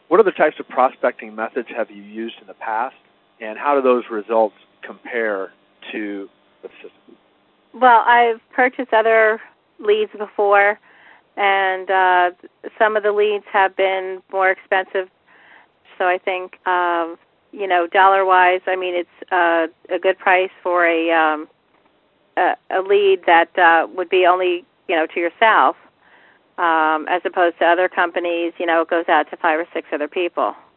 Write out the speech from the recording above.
What other types of prospecting methods have you used in the past, and how do those results compare to the system? Well, I've purchased other leads before, and some of the leads have been more expensive. So I think, dollar-wise, I mean, it's a good price for a lead that would be only, to yourself, as opposed to other companies, it goes out to 5 or 6 other people.